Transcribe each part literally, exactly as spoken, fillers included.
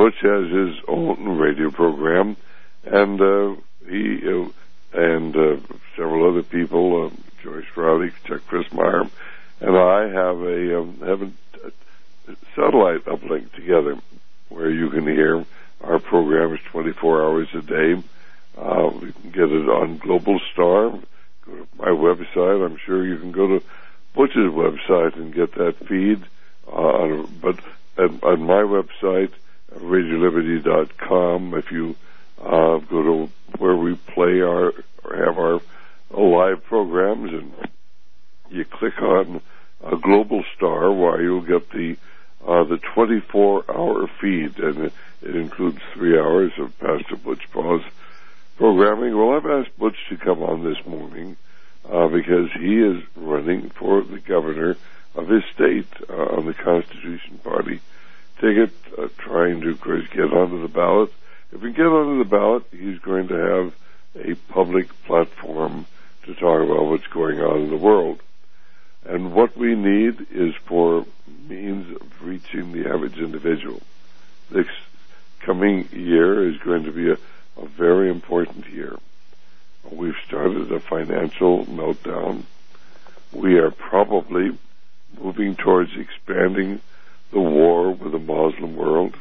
Butch has his own radio program, and uh, he uh, and uh, several other people, uh, Joyce Rowley, Chuck Christmeyer, and I have a um, have a satellite uplink together where you can hear our programs twenty-four hours a day. Uh, you can get it on Global Star. Go to my website. I'm sure you can go to Butch's website and get that feed. Uh, but at, on my website, radio liberty dot com, if you uh, go to where we play our or have our uh, live programs, and you click on a Global Star, where you'll get the uh, the twenty-four hour feed, and it, it includes three hours of Pastor Butch Paul's programming. Well, I've asked Butch to come on this morning uh, because he is running for the governor of his state uh, on the Constitution Party ticket, uh, trying to, of course, get onto the ballot. If we get onto the ballot, he's going to have a public platform to talk about what's going on in the world. And what we need is for means of reaching the average individual. This coming year is going to be a, a very important year. We've started a financial meltdown. We are probably moving towards expanding the war with the Muslim world.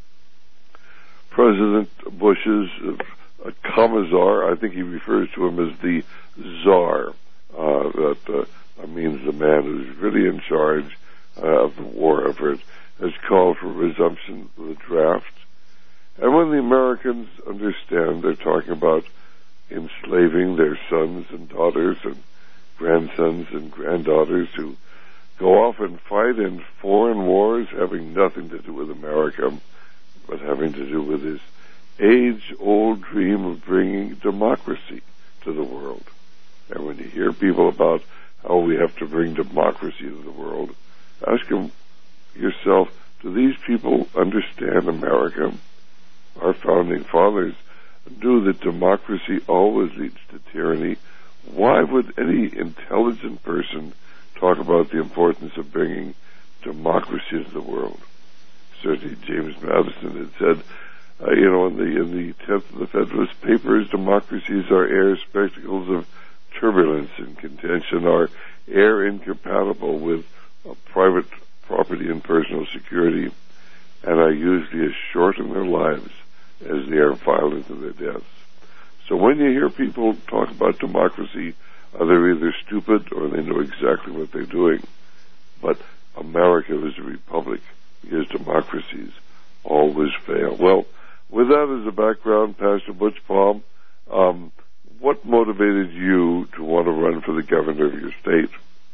President Bush's uh, Commissar, I think he refers to him as the Czar, uh, that uh, means the man who's really in charge uh, of the war effort, has called for resumption of the draft. And when the Americans understand they're talking about enslaving their sons and daughters and grandsons and granddaughters who go off and fight in foreign wars having nothing to do with America, but having to do with this age-old dream of bringing democracy to the world. And when you hear people about how we have to bring democracy to the world, ask them yourself, do these people understand America? Our founding fathers knew that democracy always leads to tyranny. Why would any intelligent person talk about the importance of bringing democracy to the world? Certainly James Madison had said, uh, you know, in the in the tenth of the Federalist Papers, democracies are air spectacles of turbulence and contention, are air incompatible with uh, private property and personal security, and are usually as short in their lives as they are violent in their deaths. So when you hear people talk about democracy, uh, they're either stupid or they know exactly what they're doing. But America is a republic because democracies always fail. Well, with that as a background, Pastor Butch Paul, um, what motivated you to want to run for the governor of your state?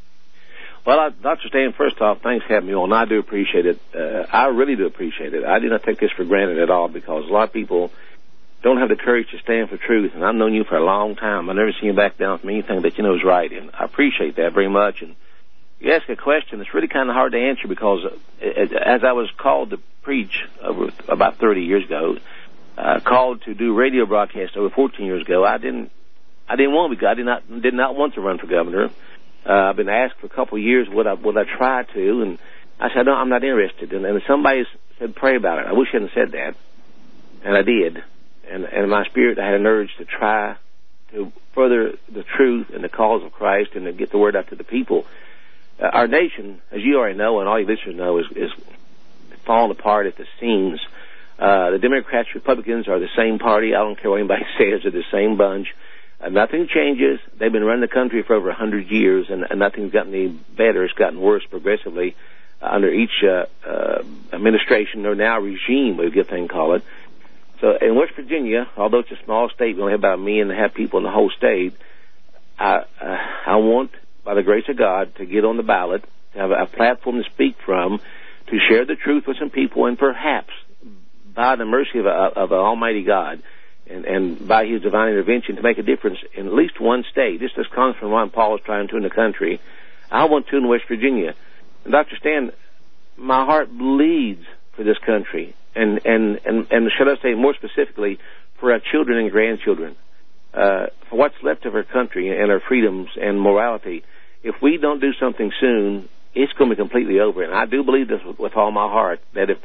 Well, I, Doctor Stan, first off, thanks for having me on. I do appreciate it. Uh, I really do appreciate it. I do not take this for granted at all, because a lot of people don't have the courage to stand for truth, and I've known you for a long time. I've never seen you back down from anything that you know is right, and I appreciate that very much. And you ask a question that's really kind of hard to answer, because as I was called to preach over about thirty years ago, uh, called to do radio broadcasts over fourteen years ago, I didn't, I didn't want to. I did not, did not want to run for governor. Uh, I've been asked for a couple of years would I, would I try to, and I said no, I'm not interested. And, and somebody said pray about it. I wish I hadn't said that, and I did. And, and in my spirit, I had an urge to try to further the truth and the cause of Christ and to get the word out to the people. Uh, our nation, as you already know, and all your listeners know, is, is falling apart at the seams. Uh, the Democrats, Republicans are the same party. I don't care what anybody says. They're the same bunch. Uh, nothing changes. They've been running the country for over a hundred years, and, and nothing's gotten any better. It's gotten worse progressively uh, under each uh, uh, administration, or now regime, we good thing call it. So in West Virginia, although it's a small state, we only have about a million and a half people in the whole state. I, uh, I want, by the grace of God, to get on the ballot, to have a, a platform to speak from, to share the truth with some people, and perhaps, by the mercy of, a, of an Almighty God, and, and by His divine intervention, to make a difference in at least one state, just as Congressman Ron Paul is trying to in the country. I want to in West Virginia. And Doctor Stan, my heart bleeds for this country, and, and, and, and should I say more specifically, for our children and grandchildren, uh, for what's left of our country and our freedoms and morality. If we don't do something soon, it's going to be completely over. And I do believe this with, with all my heart, that if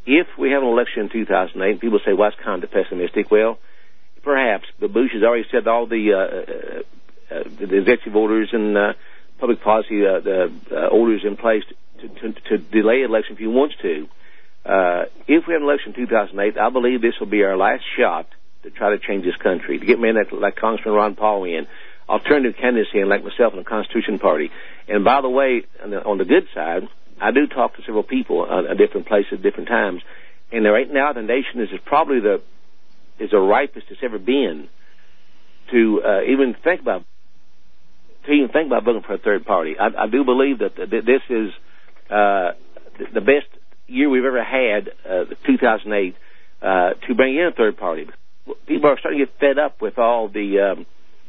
if we have an election in two thousand eight, people say, well, that's kind of pessimistic. Well, perhaps, but Bush has already said all the, uh, uh, the executive orders and uh, public policy uh, the, uh, orders in place to, to, to delay election if he wants to. Uh, if we have an election in two thousand eight, I believe this will be our last shot to try to change this country, to get men like, like Congressman Ron Paul in, alternative candidates in like myself in the Constitution Party. And by the way, on the, on the good side, I do talk to several people uh, at different places at different times, and right now the nation is probably the is the ripest it's ever been to uh, even think about to even think about voting for a third party. I, I do believe that this is uh, the best year we've ever had, uh, two thousand eight, uh, to bring in a third party. People are starting to get fed up with all the, um,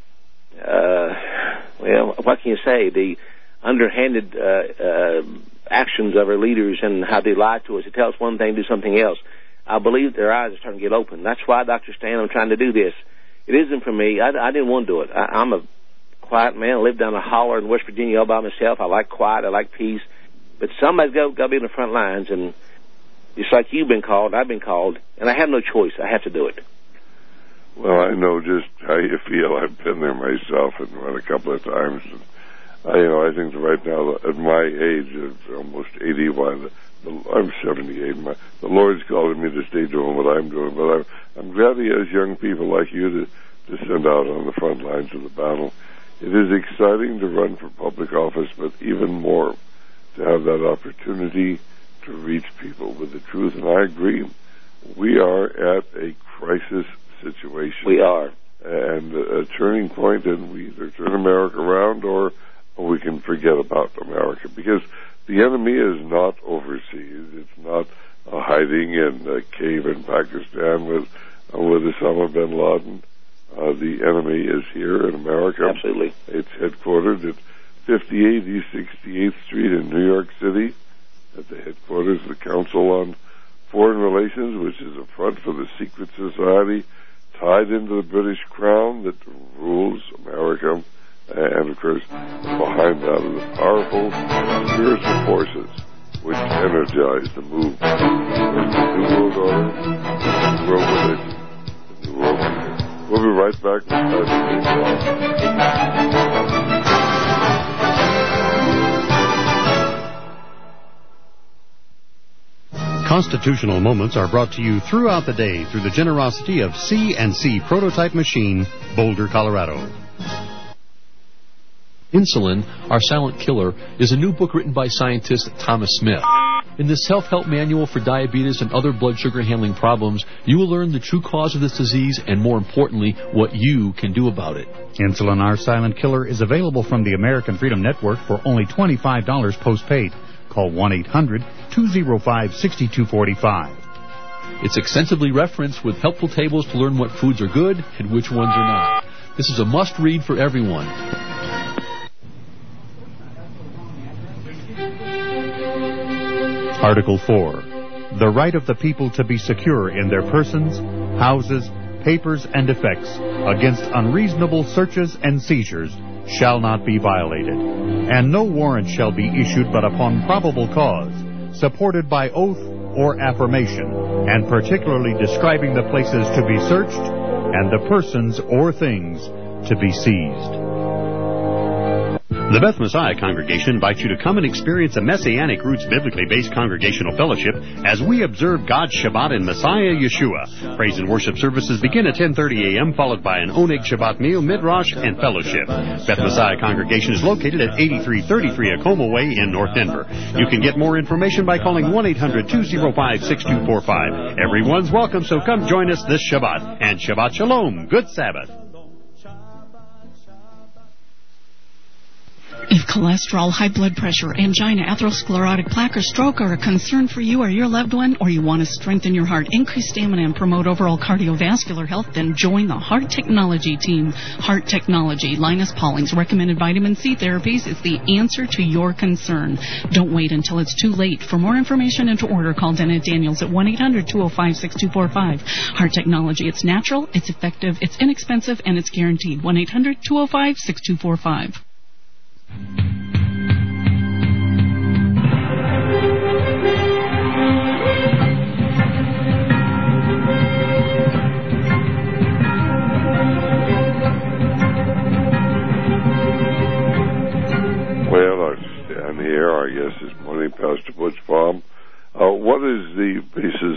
uh, well, what can you say, the underhanded uh, uh, actions of our leaders and how they lie to us. They tell us one thing, do something else. I believe their eyes are starting to get open. That's why, Doctor Stan, I'm trying to do this. It isn't for me. I, I didn't want to do it. I, I'm a quiet man. I live down a holler in West Virginia all by myself. I like quiet. I like peace. But somebody's got, got to be in the front lines, and just like you've been called, I've been called, and I have no choice. I have to do it. Well, I know just how you feel. I've been there myself and run a couple of times. And I, you know, I think that right now, at my age, of almost eighty, why the, the, I'm seventy-eight. My, the Lord's calling me to stay doing what I'm doing, but I'm, I'm glad He has young people like you to, to send out on the front lines of the battle. It is exciting to run for public office, but even more to have that opportunity to reach people with the truth. And I agree, we are at a crisis situation. We are. And a turning point, and we either turn America around or, or we can forget about America, because the enemy is not overseas. It's not uh, hiding in a cave in Pakistan with, uh, with Osama bin Laden. Uh, the enemy is here in America. Absolutely. It's headquartered at fifty-eight East sixty-eighth Street in New York City, at the headquarters of the Council on Foreign Relations, which is a front for the secret society tied into the British crown that rules America. And, of course, behind that are the powerful spiritual forces which energize the movement towards the New World Order, the New World Religion, the New World Order. We'll be right back with Pastor Constitutional Moments are brought to you throughout the day through the generosity of C and C Prototype Machine, Boulder, Colorado. Insulin, Our Silent Killer, is a new book written by scientist Thomas Smith. In this self-help manual for diabetes and other blood sugar handling problems, you will learn the true cause of this disease and, more importantly, what you can do about it. Insulin, Our Silent Killer is available from the American Freedom Network for only twenty-five dollars postpaid. Call one eight hundred two oh five six two four five. It's extensively referenced with helpful tables to learn what foods are good and which ones are not. This is a must-read for everyone. Article four. The right of the people to be secure in their persons, houses, papers, and effects against unreasonable searches and seizures shall not be violated, and no warrant shall be issued but upon probable cause, supported by oath or affirmation, and particularly describing the places to be searched and the persons or things to be seized. The Beth Messiah Congregation invites you to come and experience a Messianic Roots biblically based congregational fellowship as we observe God's Shabbat in Messiah Yeshua. Praise and worship services begin at ten thirty a.m., followed by an Oneg Shabbat meal, midrash, and fellowship. Beth Messiah Congregation is located at eighty-three thirty-three Acoma Way in North Denver. You can get more information by calling one eight hundred two oh five six two four five. Everyone's welcome, so come join us this Shabbat. And Shabbat Shalom. Good Sabbath. If cholesterol, high blood pressure, angina, atherosclerotic plaque, or stroke are a concern for you or your loved one, or you want to strengthen your heart, increase stamina, and promote overall cardiovascular health, then join the Heart Technology team. Heart Technology, Linus Pauling's recommended vitamin C therapies, is the answer to your concern. Don't wait until it's too late. For more information and to order, call Dennett Daniels at one eight hundred two oh five six two four five. Heart Technology, it's natural, it's effective, it's inexpensive, and it's guaranteed. one eight hundred two oh five six two four five.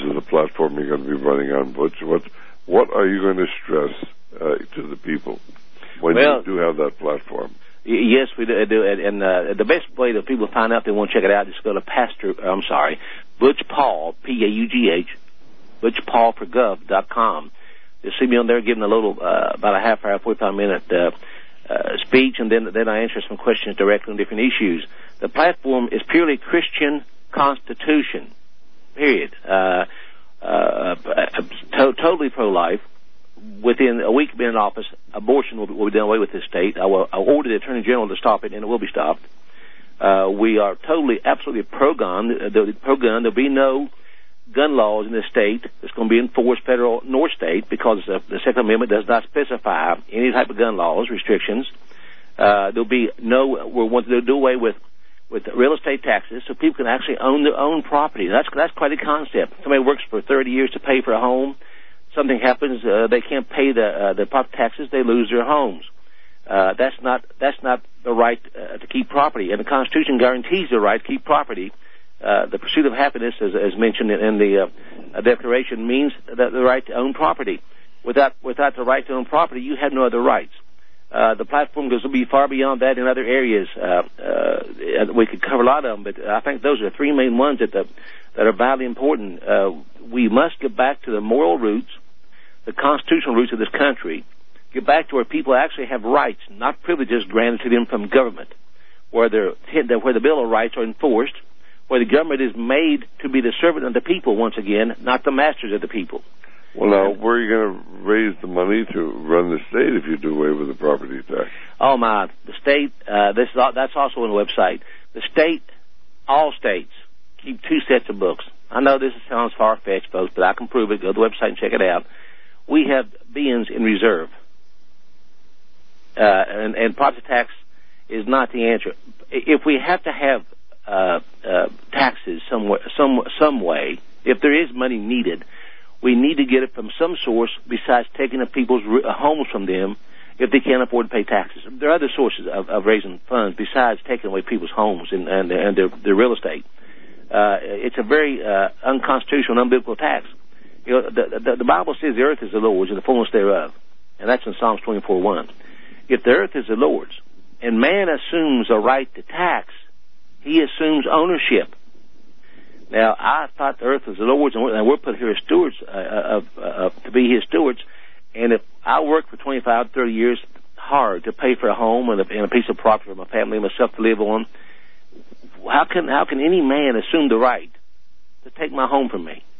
of the platform you're going to be running on, Butch. What what are you going to stress uh, to the people when well, you do have that platform? Yes, we do. And uh, the best way that people find out if they want to check it out is go to Pastor, I'm sorry, Butch Paul, P A U G H, Butch Paul for Gov dot com. You'll see me on there giving a little, uh, about a half hour, forty-five minute uh, uh, speech, and then, then I answer some questions directly on different issues. The platform is purely Christian Constitution, period. Uh, uh, to- totally pro-life. Within a week of being in office, abortion will be, will be done away with this state. I will I order the Attorney General to stop it, and it will be stopped. Uh, we are totally, absolutely pro-gun. The, pro-gun. There'll be no gun laws in this state that's going to be enforced federal nor state because uh, the Second Amendment does not specify any type of gun laws, restrictions. Uh, there'll be no, we're wanting to do away with, with real estate taxes so people can actually own their own property. That's, that's quite a concept. Somebody works for thirty years to pay for a home. Something happens, uh, they can't pay the uh, the property taxes, they lose their homes. Uh, that's not that's not the right uh, to keep property, and the Constitution guarantees the right to keep property. Uh, the pursuit of happiness, as, as mentioned in, in the uh, Declaration, means that the right to own property. Without without the right to own property, you have no other rights. Uh, the platform goes be far beyond that in other areas. Uh, uh, we could cover a lot of them, but I think those are the three main ones that the, that are vitally important. Uh, we must get back to the moral roots, the constitutional roots of this country, get back to where people actually have rights, not privileges granted to them from government, where, where the Bill of Rights are enforced, where the government is made to be the servant of the people once again, not the masters of the people. Well, now, where are you going to raise the money to run the state if you do away with the property tax? Oh, my. The state, uh, this is, that's also on the website. The state, all states, keep two sets of books. I know this sounds far-fetched, folks, but I can prove it. Go to the website and check it out. We have beings in reserve. Uh, and, and property tax is not the answer. If we have to have uh, uh, taxes somewhere, some, some way, if there is money needed, we need to get it from some source besides taking the people's homes from them if they can't afford to pay taxes. There are other sources of, of raising funds besides taking away people's homes and, and, and their, their real estate. Uh, it's a very uh, unconstitutional, unbiblical tax. You know, the, the, the Bible says the earth is the Lord's and the fullness thereof, and that's in Psalms twenty-four one. If the earth is the Lord's and man assumes a right to tax, he assumes ownership. Now, I thought the earth was the Lord's, and we're, and we're put here as stewards uh, of, uh, to be His stewards. And if I work for twenty-five, thirty years hard to pay for a home and a, and a piece of property for my family and myself to live on, how can how can any man assume the right to take my home from me?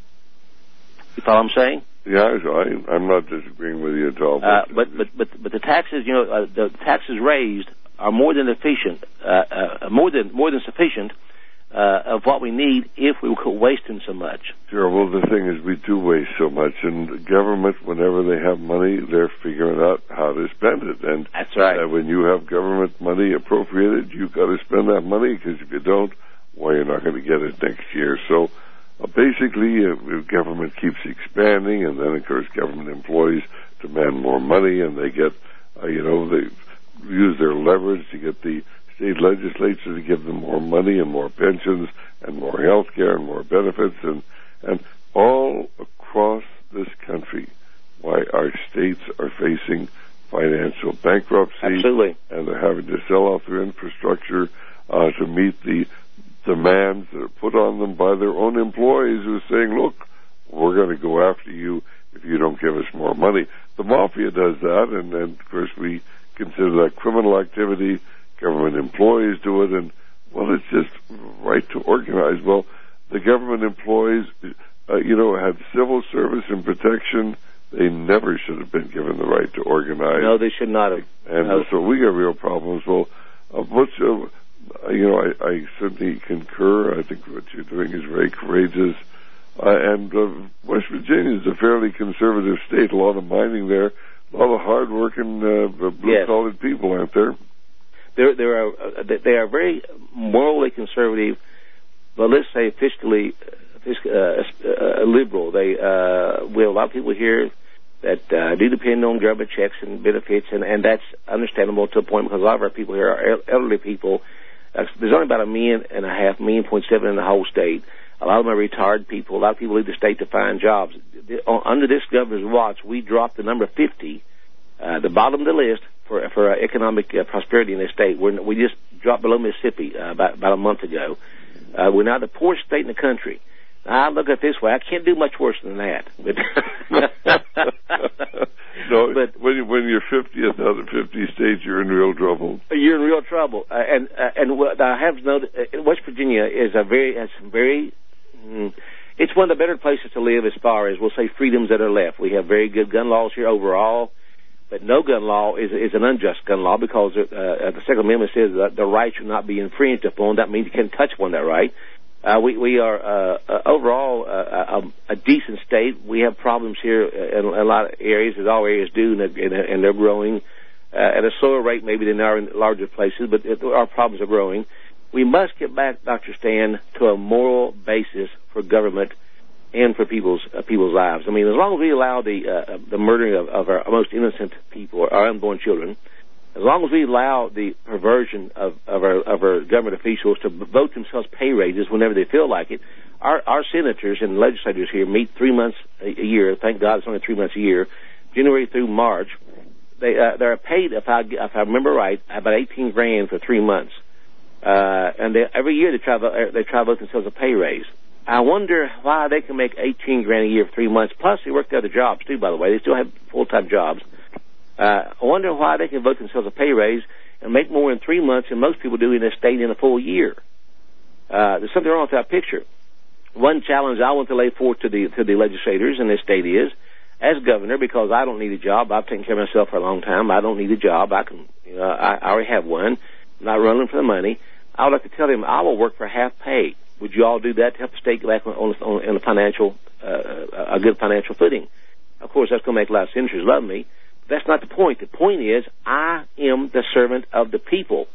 You follow what I'm saying? Yeah, I, I'm not disagreeing with you at all. Uh, but, but but but the taxes, you know, uh, the taxes raised are more than efficient, uh, uh, more than more than sufficient uh, of what we need if we were wasting so much. Sure. Well, the thing is, we do waste so much, and the government, whenever they have money, they're figuring out how to spend it. And that's right. Uh, when you have government money appropriated, you've got to spend that money, because if you don't, well, you're not going to get it next year. So. Uh, basically, uh, government keeps expanding, and then, of course, government employees demand more money, and they get, uh, you know, they use their leverage to get the state legislature to give them more money and more pensions and more health care and more benefits, and, and all across this country, why our states are facing financial bankruptcy. Absolutely. And they're having to sell off their infrastructure uh, to meet the demands that are put on them by their own employees who are saying, look, we're going to go after you if you don't give us more money. The mafia does that, and, and of course we consider that criminal activity. Government employees do it, and, well, it's just right to organize. Well, the government employees, uh, you know, had civil service and protection. They never should have been given the right to organize. No, they should not have. And no. uh, so we got real problems. Well, uh, what's... Uh, You know, I, I certainly concur. I think what you're doing is very courageous. Uh, and uh, West Virginia is a fairly conservative state. A lot of mining there, a lot of hard-working, uh, blue-collar yes. people, aren't there? There, there are. Uh, they are very morally conservative, but let's say fiscally, fiscally uh, uh, liberal. They uh, we have a lot of people here that uh, do depend on government checks and benefits, and, and that's understandable to a point because a lot of our people here are elderly people. Uh, there's only about a million and a half, million point seven in the whole state. A lot of them are retired people. A lot of people leave the state to find jobs. Under this governor's watch, we dropped the number fifty, uh, the bottom of the list for for uh, economic uh, prosperity in the state. We're, we just dropped below Mississippi uh, about, about a month ago. Uh, we're now the poorest state in the country. I look at it this way: I can't do much worse than that. But no, but when you, when you're fiftieth out of fifty states, you're in real trouble. You're in real trouble. Uh, and uh, and what I have noted, uh, West Virginia is a very has some very. Mm, it's one of the better places to live as far as we'll say freedoms that are left. We have very good gun laws here overall, but no gun law is is an unjust gun law because uh, the Second Amendment says that the right should not be infringed upon. That means you can't touch upon that right. Uh, we, we are, uh, uh, overall, uh, a, a decent state. We have problems here in a lot of areas, as all areas do, and, and they're growing uh, at a slower rate maybe than they are in larger places, but it, our problems are growing. We must get back, Doctor Stan, to a moral basis for government and for people's uh, people's lives. I mean, as long as we allow the uh, the murdering of, of our most innocent people, our unborn children, as long as we allow the perversion of, of, our, of our government officials to vote themselves pay raises whenever they feel like it, our, our senators and legislators here meet three months a year. Thank God it's only three months a year, January through March. They uh, they're paid, if I if I remember right, about eighteen grand for three months, uh, and they, every year they try to, they try to vote themselves a pay raise. I wonder why they can make eighteen grand a year for three months. Plus, they work the other jobs too. By the way, they still have full time jobs. Uh, I wonder why they can vote themselves a pay raise and make more in three months than most people do in this state in a full year. Uh, there's something wrong with that picture. One challenge I want to lay forth to the to the legislators in this state is, as governor, because I don't need a job, I've taken care of myself for a long time. I don't need a job. I can, you know, I, I already have one. I'm not running for the money. I would like to tell them I will work for half pay. Would you all do that to help the state get back on, on, on a financial, uh, a good financial footing? Of course, that's going to make a lot of senators love me. That's not the point. The point is, I am the servant of the people.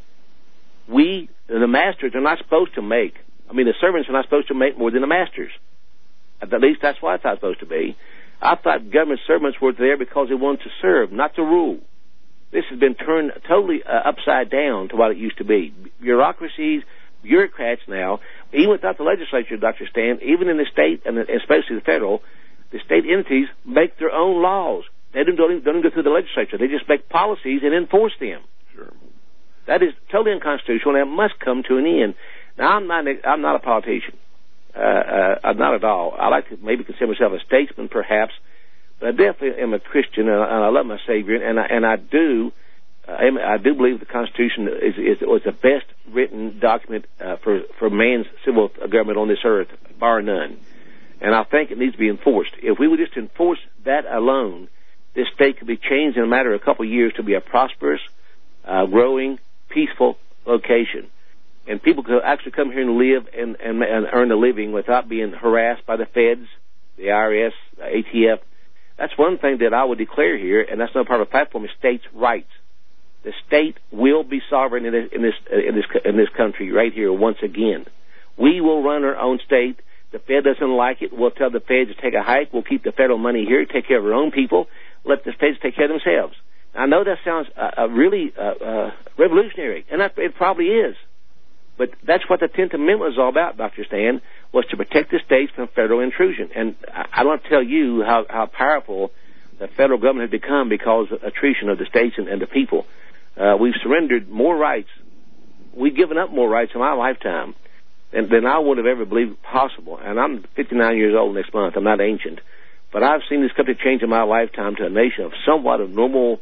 We, the masters, are not supposed to make. I mean, the servants are not supposed to make more than the masters. At least that's what I thought it was supposed to be. I thought government servants were there because they wanted to serve, not to rule. This has been turned totally uh, upside down to what it used to be. Bureaucracies, bureaucrats now, even without the legislature, Doctor Stan, even in the state, and especially the federal, the state entities make their own laws. They don't, don't, even, don't even go through the legislature. They just make policies and enforce them. Sure. That is totally unconstitutional, and it must come to an end. Now, I'm not, I'm not a politician. Uh, uh, I'm not at all. I like to maybe consider myself a statesman, perhaps, but I definitely am a Christian, and I, and I love my Savior, and I, and I do, uh, I do believe the Constitution is, is was the best written document uh, for for man's civil government on this earth, bar none. And I think it needs to be enforced. If we would just enforce that alone, this state could be changed in a matter of a couple of years to be a prosperous, uh, growing, peaceful location. And people could actually come here and live and, and, and earn a living without being harassed by the feds, the I R S, the A T F. That's one thing that I would declare here, and that's not part of the platform, is states' rights. The state will be sovereign in this, in this, in this, in this country right here once again. We will run our own state. The Fed doesn't like it. We'll tell the Fed to take a hike. We'll keep the federal money here, take care of our own people. Let the states take care of themselves. I know that sounds uh, uh, really uh, uh, revolutionary, and that, it probably is. But that's what the tenth Amendment was all about, Doctor Stan, was to protect the states from federal intrusion. And I, I don't tell you how, how powerful the federal government has become because of attrition of the states and, and the people. Uh, we've surrendered more rights. We've given up more rights in my lifetime than, than I would have ever believed possible. And I'm fifty-nine years old next month. I'm not ancient. But I've seen this country change in my lifetime to a nation of somewhat of normal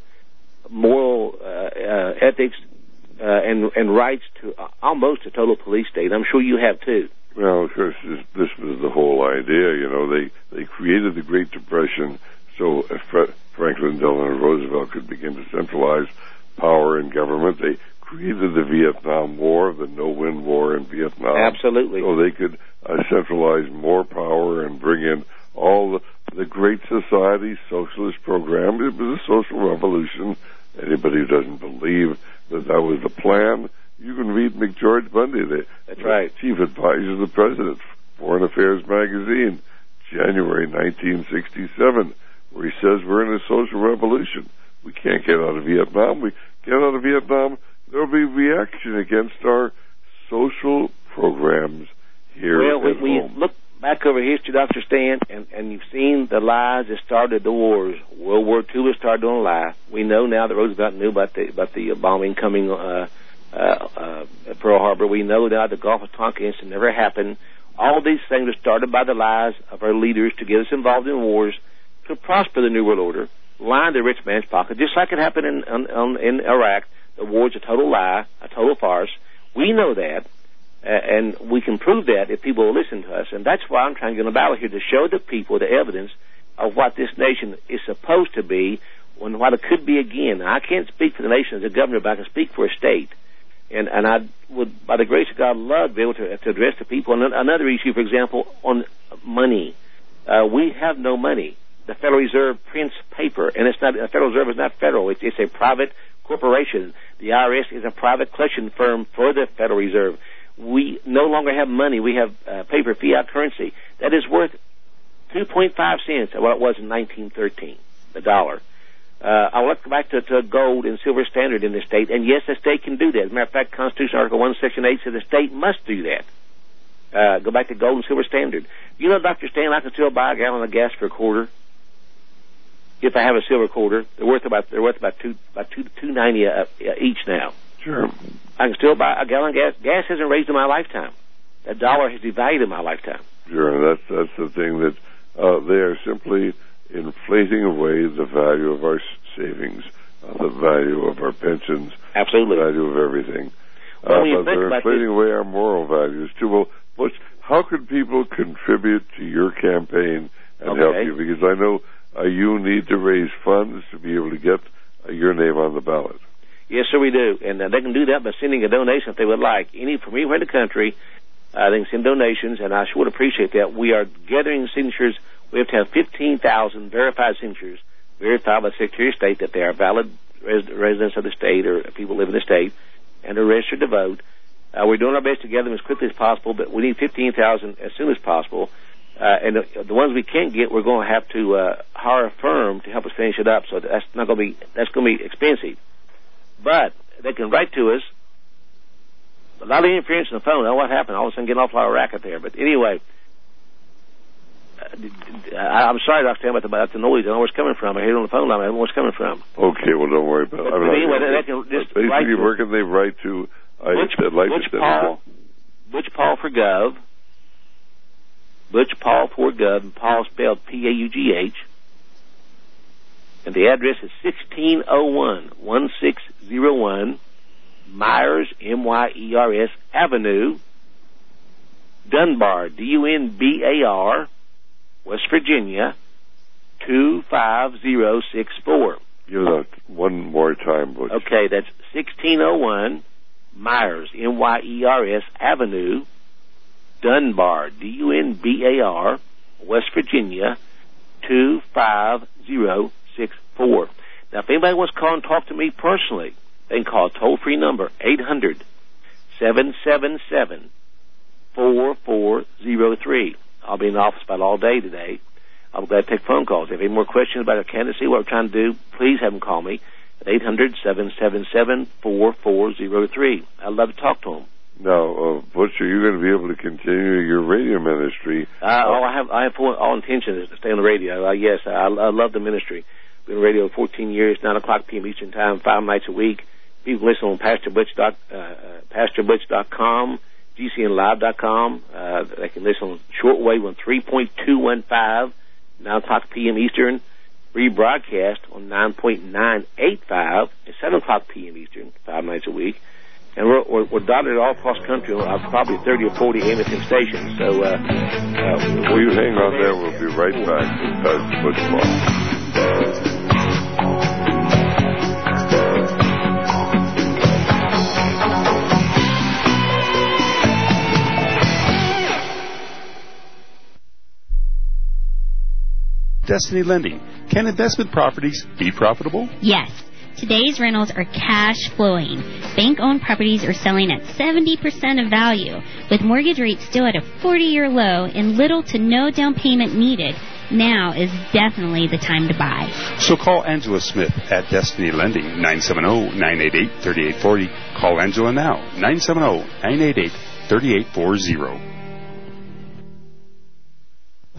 moral uh, uh, ethics uh, and, and rights to uh, almost a total police state. I'm sure you have, too. Well, of course, this, this was the whole idea. You know, they, they created the Great Depression so Fre- Franklin Delano Roosevelt could begin to centralize power in government. They created the Vietnam War, the no-win war in Vietnam. Absolutely. So they could uh, centralize more power and bring in all the, the Great Society socialist program. It was a social revolution. Anybody who doesn't believe that that was the plan, you can read McGeorge Bundy, the That's right. chief advisor of the president, Foreign Affairs magazine, January nineteen sixty-seven, where he says we're in a social revolution. We can't get out of Vietnam. We get out of Vietnam, there'll be reaction against our social programs here well, at we, home? we look back over history, Doctor Stan, and, and you've seen the lies that started the wars. World War Two was started on a lie. We know now that Roosevelt knew about the about the bombing coming uh, uh, uh, at Pearl Harbor. We know now the Gulf of Tonkin incident never happened. All these things were started by the lies of our leaders to get us involved in wars, to prosper the New World Order, line the rich man's pocket, just like it happened in, in, in Iraq. The war's a total lie, a total farce. We know that. Uh, and we can prove that if people will listen to us. And that's why I'm trying to get on a battle here, to show the people the evidence of what this nation is supposed to be and what it could be again. Now, I can't speak for the nation as a governor, but I can speak for a state. And, and I would, by the grace of God, love to be able to, to address the people. And another issue, for example, on money. Uh, we have no money. The Federal Reserve prints paper, and it's not, the Federal Reserve is not federal. It's, it's a private corporation. The I R S is a private collection firm for the Federal Reserve. We no longer have money. We have uh, paper, fiat currency that is worth two point five cents of what it was in nineteen thirteen, the dollar. Uh, I'll look back to, to gold and silver standard in the state, and yes, the state can do that. As a matter of fact, Constitution Article one, Section eight says the state must do that. Uh, go back to gold and silver standard. You know, Doctor Stan, I can still buy a gallon of gas for a quarter if I have a silver quarter. They're worth about they're worth about two about two two ninety uh, each now. Sure. I can still buy a gallon of gas. Gas hasn't raised in my lifetime. That dollar has devalued in my lifetime. Sure, that's that's the thing, that uh, they are simply inflating away the value of our savings, uh, the value of our pensions, absolutely, the value of everything. Well, uh, when you but think they're about inflating this, away our moral values too. Well, what's, how could people contribute to your campaign and okay. help you? Because I know uh, you need to raise funds to be able to get uh, your name on the ballot. Yes, sir, we do. And uh, they can do that by sending a donation if they would like. Any from anywhere in the country, uh, they can send donations, and I sure would appreciate that. We are gathering signatures. We have to have fifteen thousand verified signatures, verified by the Secretary of State that they are valid res- residents of the state or people live in the state, and are registered to vote. Uh, we're doing our best to gather them as quickly as possible, but we need fifteen thousand as soon as possible. Uh, and the, the ones we can't get, we're going to have to uh, hire a firm to help us finish it up. So that's not going to be that's going to be expensive. But they can write to us. A lot of interference on the phone. I don't know what happened. All of a sudden, getting off a lot of racket there. But anyway, uh, I'm sorry, Doctor Stan, about the, about the noise. I don't know where it's coming from. I hear it on the phone line. I don't know where it's coming from. Okay, well, don't worry about it. But, but anyway, they, they can just basically, write to, where can they write to? I, Butch, I'd like Butch to Paul, Butch Paul for Gov. Butch Paul for Gov. And Paul spelled P A U G H. And the address is sixteen oh one, sixteen oh one Myers, M Y E R S Avenue, Dunbar, D U N B A R, West Virginia, two five zero six four. Give that one more time, Butch. Okay, that's sixteen oh one Myers, M Y E R S Avenue, Dunbar, D U N B A R, West Virginia, two five zero six four. Now, if anybody wants to call and talk to me personally, they can call a toll-free number, eight hundred, seven seven seven, four four zero three. I'll be in the office about all day today. I'll be glad to take phone calls. If you have any more questions about our candidacy, what we're trying to do, please have them call me at eight hundred, seven seven seven, four four zero three. I'd love to talk to them. Now, uh, Butch, are you going to be able to continue your radio ministry? Uh, all I have, I have full, all intention is to stay on the radio. Uh, yes, I, I love the ministry. Been on radio fourteen years, nine o'clock p.m. Eastern Time, five nights a week. People listen on Pastor Butch dot, uh, Pastor Butch dot com, G C N Live dot com. Uh, they can listen on shortwave on three point two one five, nine o'clock p.m. Eastern. Rebroadcast on nine point nine eight five at seven o'clock p.m. Eastern, five nights a week. And we're, we're, we're dotted all across the country on uh, probably thirty or forty A M F M stations. So, uh, uh, will you hang on there? We'll be right back with Pastor Butch Paul. Destiny Lending. Can investment properties be profitable? Yes. Today's rentals are cash flowing. Bank-owned properties are selling at seventy percent of value, with mortgage rates still at a forty-year low and little to no down payment needed. Now is definitely the time to buy. So call Angela Smith at Destiny Lending, nine seven zero, nine eight eight, three eight four zero. Call Angela now, nine seven zero, nine eight eight, three eight four zero.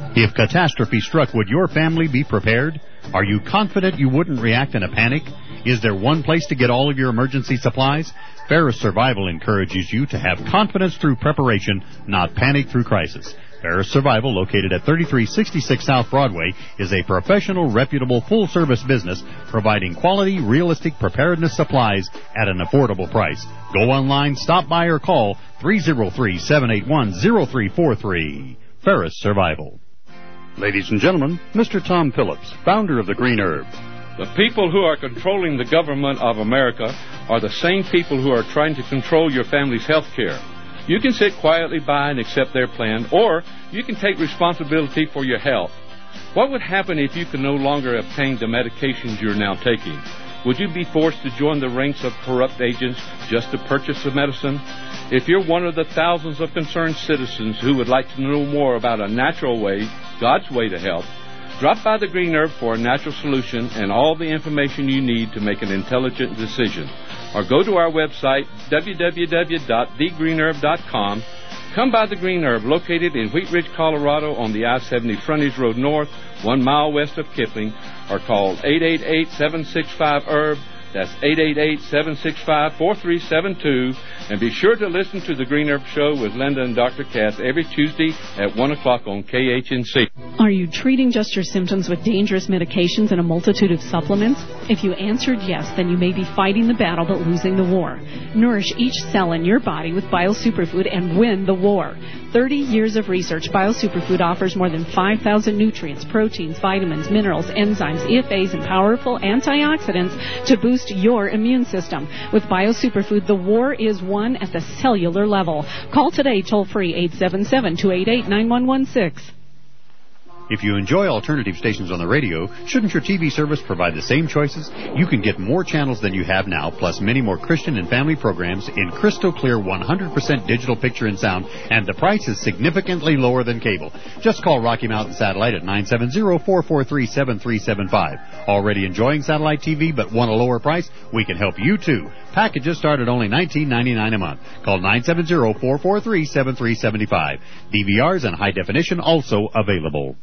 If catastrophe struck, would your family be prepared? Are you confident you wouldn't react in a panic? Is there one place to get all of your emergency supplies? Ferris Survival encourages you to have confidence through preparation, not panic through crisis. Ferris Survival, located at thirty-three sixty-six South Broadway, is a professional, reputable, full-service business providing quality, realistic preparedness supplies at an affordable price. Go online, stop by, or call three oh three, seven eight one, oh three four three. Ferris Survival. Ladies and gentlemen, Mister Tom Phillips, founder of the Green Herb. The people who are controlling the government of America are the same people who are trying to control your family's health care. You can sit quietly by and accept their plan, or you can take responsibility for your health. What would happen if you could no longer obtain the medications you're now taking? Would you be forced to join the ranks of corrupt agents just to purchase the medicine? If you're one of the thousands of concerned citizens who would like to know more about a natural way, God's way to health, drop by the Green Herb for a natural solution and all the information you need to make an intelligent decision. Or go to our website, w w w dot the green herb dot com. Come by the Green Herb, located in Wheat Ridge, Colorado, on the I seventy Frontage Road North, one mile west of Kipling, or call eight eight eight, seven six five, herb. That's eight eight eight, seven six five, four three seven two. And be sure to listen to the Green Herb Show with Linda and Doctor Cass every Tuesday at one o'clock on K H N C. Are you treating just your symptoms with dangerous medications and a multitude of supplements? If you answered yes, then you may be fighting the battle but losing the war. Nourish each cell in your body with BioSuperfood and win the war. thirty years of research, BioSuperfood offers more than five thousand nutrients, proteins, vitamins, minerals, enzymes, E F As, and powerful antioxidants to boost your immune system. With BioSuperfood, the war is won at the cellular level. Call today, toll-free, eight seven seven, two eight eight, nine one one six. If you enjoy alternative stations on the radio, shouldn't your T V service provide the same choices? You can get more channels than you have now, plus many more Christian and family programs in crystal clear one hundred percent digital picture and sound, and the price is significantly lower than cable. Just call Rocky Mountain Satellite at nine seven zero, four four three, seven three seven five. Already enjoying satellite T V but want a lower price? We can help you too. Packages start at only nineteen ninety-nine a month. Call nine seven zero, four four three, seven three seven five. D V Rs and high definition also available.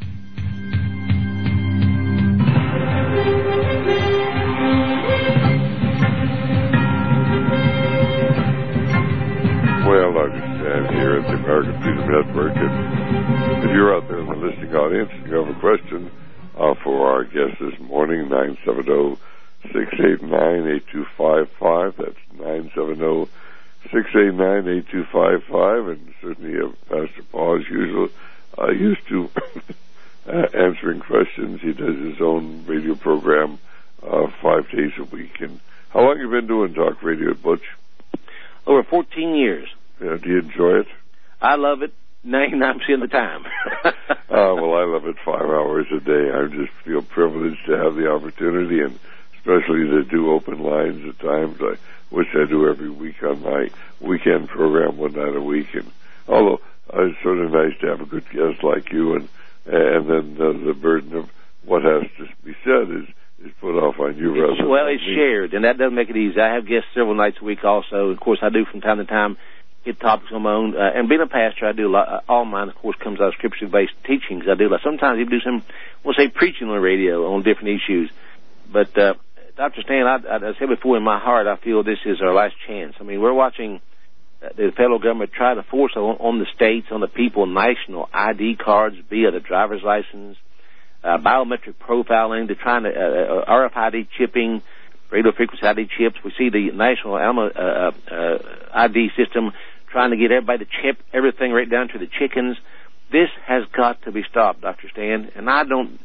Well, I understand here at the American Freedom Network, and if you're out there in the listening audience and you have a question uh, for our guest this morning, nine seven zero, six eight nine, eight two five five. That's nine seven zero, six eight nine, eight two five five. And certainly uh, Pastor Paul, as usual, uh, used to uh, answering questions. He does his own radio program uh, five days a week. And how long have you been doing talk radio, Butch? Over fourteen years. Yeah, do you enjoy it? I love it ninety-nine percent of the time. uh, well, I love it five hours a day. I just feel privileged to have the opportunity, and especially to do open lines at times, I, which I do every week on my weekend program, one night a week. And although uh, it's sort of nice to have a good guest like you, and and then uh, the burden of what has to be said is is put off on you rather than well, it's me. shared, and that doesn't make it easy. I have guests several nights a week also. Of course, I do from time to time hit topics on my own. Uh, and being a pastor, I do a lot. Uh, all mine, of course, comes out of scripture-based teachings. I do. Like, sometimes even do some, we'll say, preaching on the radio on different issues. But uh, Doctor Stan, I, I, I said before, in my heart, I feel this is our last chance. I mean, we're watching uh, the federal government try to force on, on the states, on the people, national I D cards, be it a driver's license, uh, biometric profiling. They're trying to uh, R F I D chipping, radio frequency I D chips. We see the national animal, uh, uh, I D system trying to get everybody to chip everything right down to the chickens. This has got to be stopped, Doctor Stan. And I don't,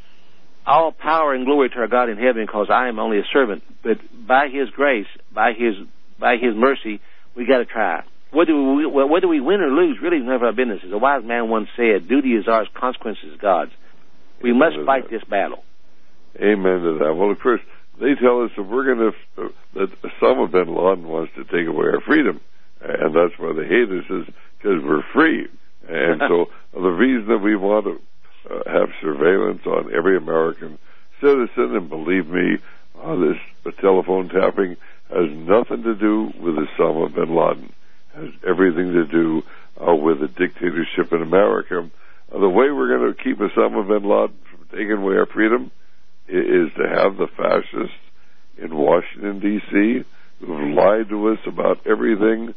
all power and glory to our God in heaven, because I am only a servant. But by His grace, by His by His mercy, we got to try. Whether we whether we win or lose really is none of our business. As a wise man once said, "Duty is ours, consequences is God's." We Amen must fight that. this battle. Amen to that. Well, of course, they tell us that we're going to uh, that Osama bin Laden wants to take away our freedom, and that's why they hate us, is because we're free. And so the reason that we want to uh, have surveillance on every American citizen, and believe me, uh, this uh, telephone tapping has nothing to do with Osama bin Laden. It has everything to do uh, with the dictatorship in America, Uh, the way we're going to keep Osama bin Laden from taking away our freedom is, is to have the fascists in Washington, D C, who have lied to us about everything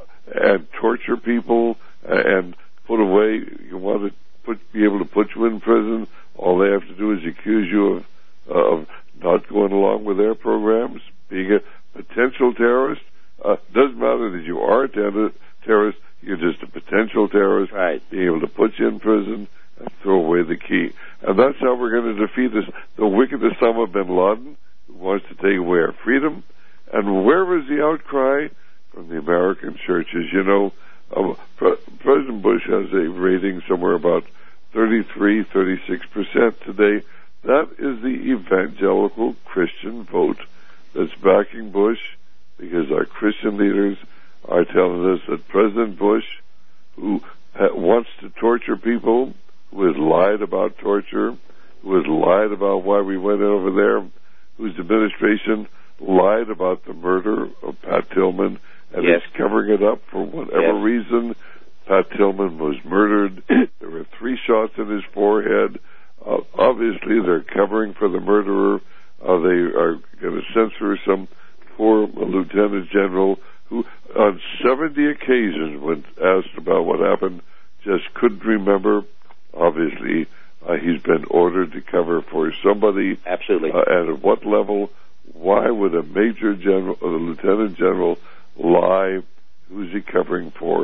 and torture people and put away. You want to put, be able to put you in prison. All they have to do is accuse you of, uh, of not going along with their programs, being a potential terrorist. Uh, doesn't matter that you are a ter- terrorist. You're just a potential terrorist. Right. Being able to put you in prison and throw away the key. And that's how we're going to defeat this, the wicked Osama bin Laden, who wants to take away our freedom. And where is the outcry? From the American churches. You know, uh, Pre- President Bush has a rating somewhere about thirty-three, thirty-six percent today. That is the evangelical Christian vote that's backing Bush, because our Christian leaders are telling us that President Bush, who ha- wants to torture people, who has lied about torture, who has lied about why we went over there, whose administration lied about the murder of Pat Tillman, and yes. is covering it up for whatever yes. reason. Pat Tillman was murdered. There were three shots in his forehead. Uh, obviously, they're covering for the murderer. Uh, they are going to censor some poor lieutenant general who, on seventy occasions, when asked about what happened, just couldn't remember. Obviously, uh, he's been ordered to cover for somebody. Absolutely. Uh, and at what level? Why would a major general or a lieutenant general lie? Who's he covering for?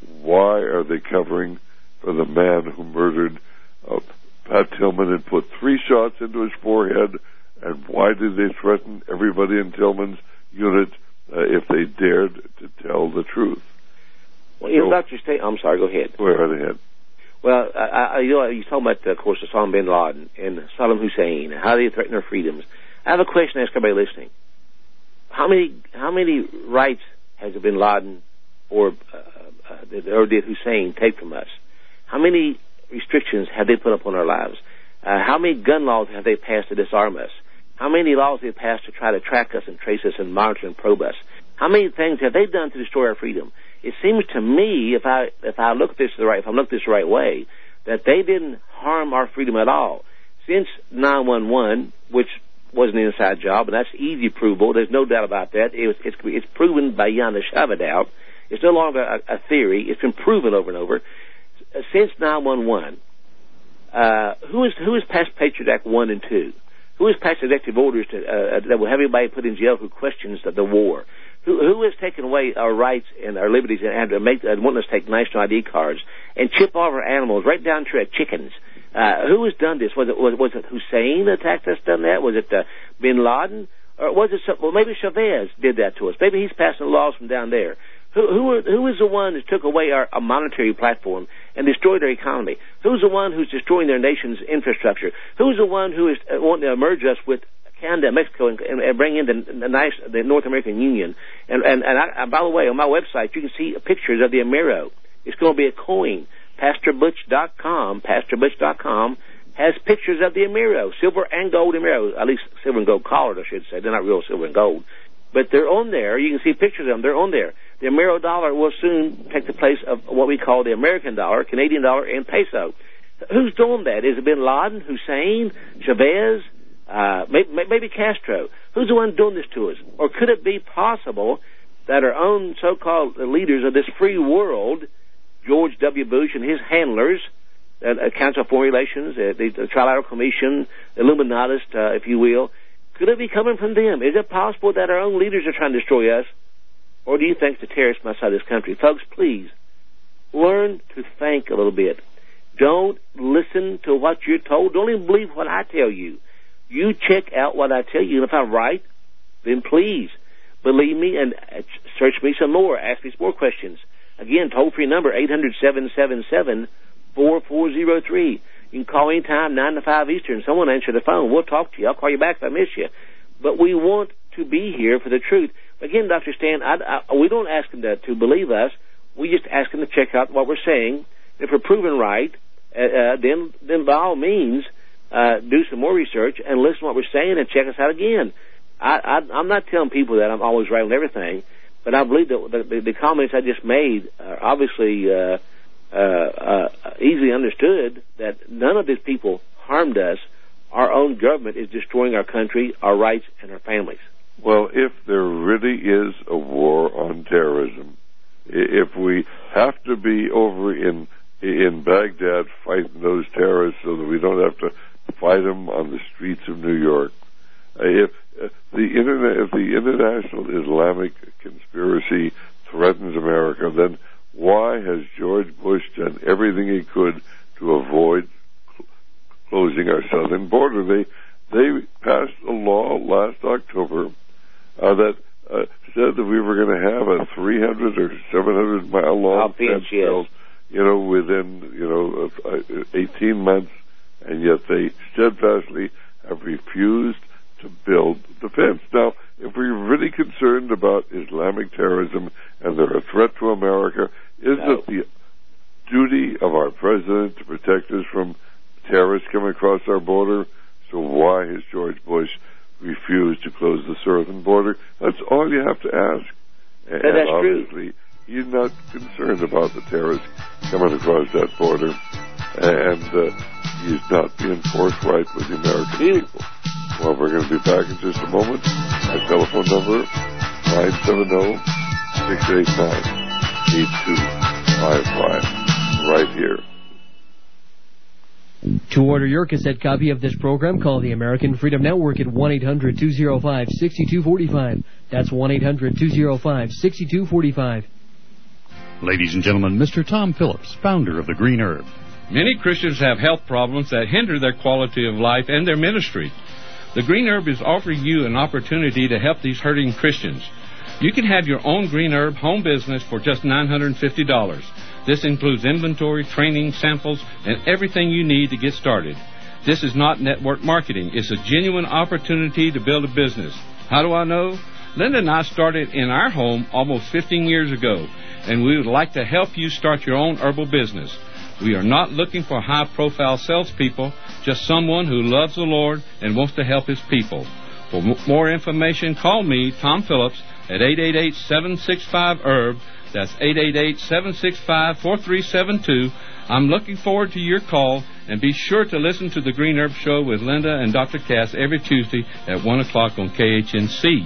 Why are they covering for the man who murdered uh, Pat Tillman and put three shots into his forehead? And why did they threaten everybody in Tillman's unit uh, if they dared to tell the truth? Well, you know, Doctor State, I'm sorry, go ahead. Go right ahead. Well, I, I, you know, you're talking about, of course, Osama bin Laden and Saddam Hussein, how they threaten our freedoms. I have a question to ask everybody listening. How many how many rights has bin Laden or uh, uh, or did Hussein take from us? How many restrictions have they put up on our lives? Uh, how many gun laws have they passed to disarm us? How many laws have they passed to try to track us and trace us and monitor and probe us? How many things have they done to destroy our freedom? It seems to me, if I if I look this the right if I look this the right way, that they didn't harm our freedom at all since nine one one, which was an inside job, and that's easy provable. There's no doubt about that. It was, it's, it's proven beyond a shadow of a doubt. It's no longer a, a theory. It's been proven over and over. Since nine one one, uh, who is who has passed Patriot Act one and two? Who has passed executive orders to, uh, that will have everybody put in jail who questions the, the war? Who, who has taken away our rights and our liberties and had to make uh, want us to take national I D cards and chip off our animals right down to our chickens? Uh, who has done this? Was it was, was it Hussein that attacked us? Done that? Was it uh, bin Laden? Or was it? Well, maybe Chavez did that to us. Maybe he's passing laws from down there. Who who are, who is the one that took away our, our monetary platform and destroyed our economy? Who's the one who's destroying their nation's infrastructure? Who's the one who is uh, wanting to merge us with Canada, Mexico, and, and, and bring in the, the nice the North American Union? And and and I, by the way, on my website you can see pictures of the Amero. It's going to be a coin. Pastor Butch dot com, Pastor Butch dot com has pictures of the Amero, silver and gold Amero, at least silver and gold collared, I should say. They're not real silver and gold. But they're on there. You can see pictures of them. They're on there. The Amero dollar will soon take the place of what we call the American dollar, Canadian dollar, and peso. Who's doing that? Is it bin Laden, Hussein, Chavez, uh, maybe, maybe Castro? Who's the one doing this to us? Or could it be possible that our own so-called leaders of this free world, George W. Bush and his handlers, uh, uh, Council of Foreign Relations, uh, the, the Trilateral Commission, the Illuminatists, uh, if you will, could it be coming from them? Is it possible that our own leaders are trying to destroy us? Or do you think the terrorists outside this country? Folks, please, learn to think a little bit. Don't listen to what you're told. Don't even believe what I tell you. You check out what I tell you, and if I'm right, then please believe me and search me some more. Ask me some more questions. Again, toll-free number, eight hundred, seven seven seven, four four zero three. You can call anytime, nine to five Eastern. Someone answer the phone. We'll talk to you. I'll call you back if I miss you. But we want to be here for the truth. Again, Doctor Stan, I, I, we don't ask them to, to believe us. We just ask them to check out what we're saying. If we're proven right, uh, uh, then then by all means, uh, do some more research and listen to what we're saying and check us out again. I, I, I'm not telling people that I'm always right on everything. But I believe that the, the, the comments I just made are obviously uh, uh, uh, easily understood that none of these people harmed us. Our own government is destroying our country, our rights, and our families. Well, if there really is a war on terrorism, if we have to be over in in Baghdad fighting those terrorists so that we don't have to fight them on the streets of New York, if uh, the internet, if the international Islamic conspiracy threatens America, then why has George Bush done everything he could to avoid cl- closing our southern border? They they passed a law last October uh, that uh, said that we were going to have a three hundred or seven hundred mile long fence built, you know, within you know uh, eighteen months, and yet they steadfastly have refused to build the fence. Now, if we're really concerned about Islamic terrorism and they're a threat to America, isn't no. it the duty of our president to protect us from terrorists coming across our border? So why has George Bush refused to close the southern border? That's all you have to ask. And, and that's obviously, true. He's not concerned about the terrorists coming across that border, and uh, he's not being forthright with the American Ew. people. Well, we're going to be back in just a moment. My telephone number, nine seven zero, six eight nine, eight two five five, right here. To order your cassette copy of this program, call the American Freedom Network at one eight hundred two oh five six two four five. That's one eight hundred two oh five six two four five. Ladies and gentlemen, Mister Tom Phillips, founder of the Green Herb. Many Christians have health problems that hinder their quality of life and their ministry. The Green Herb is offering you an opportunity to help these hurting Christians. You can have your own Green Herb home business for just nine hundred fifty dollars. This includes inventory, training, samples, and everything you need to get started. This is not network marketing. It's a genuine opportunity to build a business. How do I know? Linda and I started in our home almost fifteen years ago, and we would like to help you start your own herbal business. We are not looking for high-profile salespeople, just someone who loves the Lord and wants to help his people. For m- more information, call me, Tom Phillips, at eight eight eight, seven six five, herb. That's eight eight eight, seven six five, four three seven two. I'm looking forward to your call, and be sure to listen to the Green Herb Show with Linda and Doctor Cass every Tuesday at one o'clock on K H N C.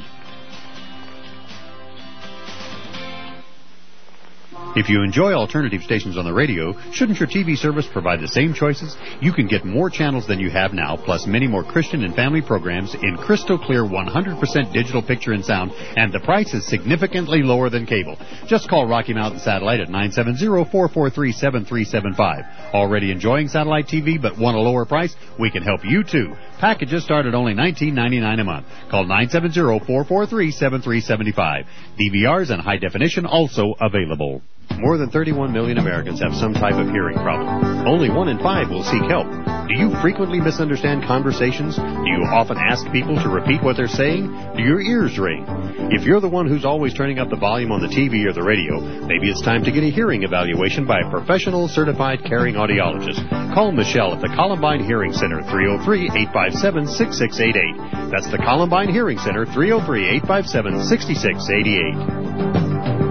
If you enjoy alternative stations on the radio, shouldn't your T V service provide the same choices? You can get more channels than you have now, plus many more Christian and family programs in crystal clear one hundred percent digital picture and sound, and the price is significantly lower than cable. Just call Rocky Mountain Satellite at nine seven zero, four four three, seven three seven five. Already enjoying satellite T V but want a lower price? We can help you too. Packages start at only nineteen ninety-nine a month. Call nine seven zero, four four three, seven three seven five. D V Rs and high definition also available. More than thirty-one million Americans have some type of hearing problem. Only one in five will seek help. Do you frequently misunderstand conversations? Do you often ask people to repeat what they're saying? Do your ears ring? If you're the one who's always turning up the volume on the T V or the radio, maybe it's time to get a hearing evaluation by a professional certified caring audiologist. Call Michelle at the Columbine Hearing Center, three oh three, eight five seven, six six eight eight. That's the Columbine Hearing Center, three oh three, eight five seven, six six eight eight.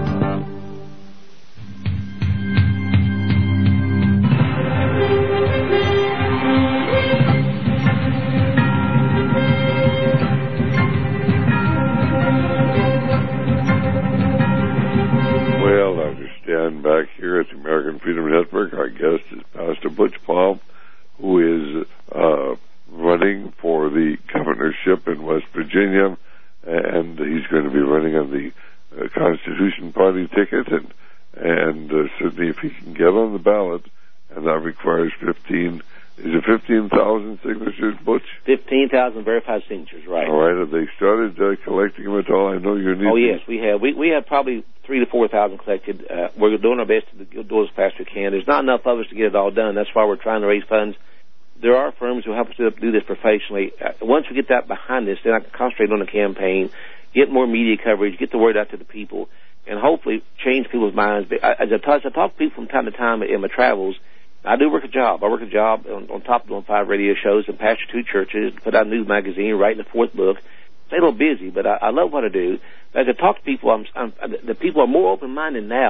Back here at the American Freedom Network, our guest is Pastor Butch Palm, who is uh, running for the governorship in West Virginia, and he's going to be running on the uh, Constitution Party ticket, and and uh, certainly if he can get on the ballot, and that requires fifteen. Is it fifteen thousand signatures, Butch? fifteen thousand verified signatures, right. All right. Have they started uh, collecting them at all? I know you need Oh, yes, we have. We we have probably three to four thousand collected. Uh, we're doing our best to do as fast as we can. There's not enough of us to get it all done. That's why we're trying to raise funds. There are firms who help us do this professionally. Uh, once we get that behind us, then I can concentrate on the campaign, get more media coverage, get the word out to the people, and hopefully change people's minds. But as I talk, as I talk to people from time to time in my travels, I do work a job. I work a job on, on top of doing five radio shows and pastor two churches, put out a news magazine, writing the fourth book. Stay a little busy, but I, I love what I do. As I talk to people, I'm, I'm, the people are more open-minded now